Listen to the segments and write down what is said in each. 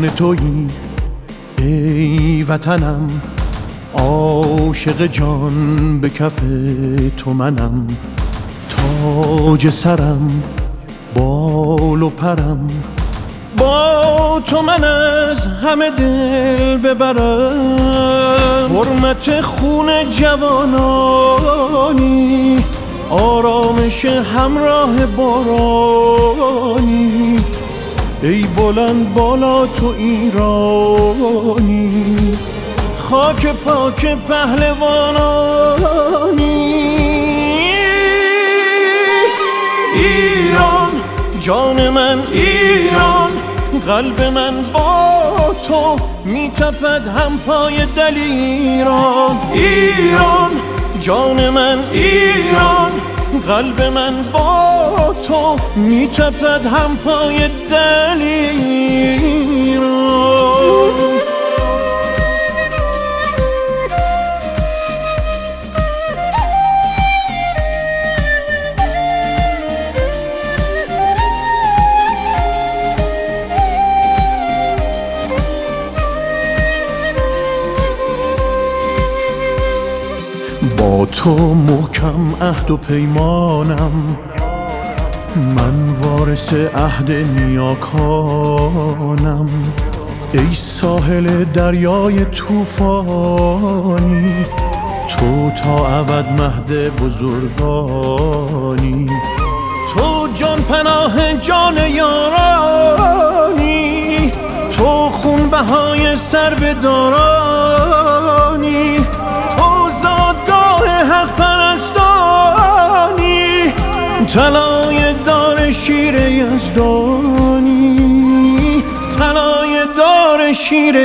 جان تویی ای وطنم، عاشق جان به کف تو منم. تاج سرم، بال و پرم، با تو من از همه دل ببرم. حرمت خون جوانانی، آرامش همراه بارانی. ای بلند بالا تو ایرانی، خاک پاک پهلوانانی. ایران جان من، ایران قلب من با تو میتپد هم پای دلیران. ایران جان من، ایران قلب من با تو میتپد هم پای دلیران. با تو محکم عهد و پیمانم، من وارث عهد نیاکانم. ای ساحل دریای طوفانی، تو تا ابد مهد بزرگانی. تو جان پناه جان یارانی، تو خون بهای سربدارانی. حق پرستانی، طلای دار شیر یزدانی، طلای دار شیر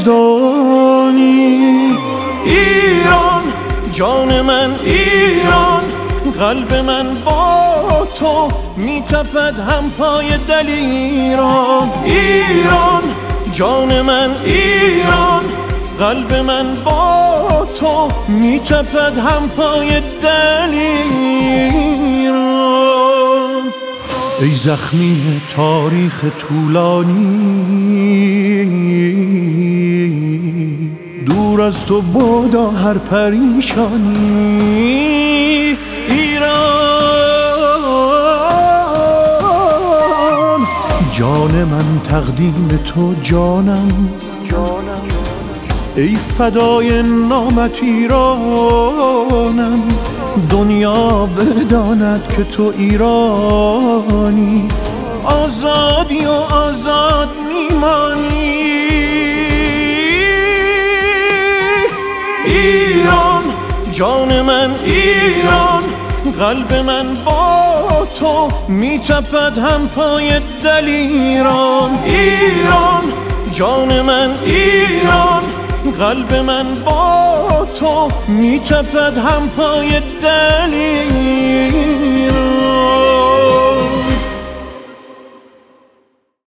یزدانی. ایران جان من، ایران قلب من با تو میتپد هم پای دلیران. ایران جان من، ایران قلب من با تو میتپد هم پای دلیران. ای زخمی تاریخ طولانی، دور از تو بادا هر پریشانی. ایران جان من تقدیم تو جانم، ای فدای نامت ایرانم. دنیا بداند که تو ایرانی، آزادی و آزاد میمانی. ایران جان من، ایران قلب من با تو میتپد هم پای دلیران. ایران جان من، ایران قلب من با تو میتپد هم پای دلیران.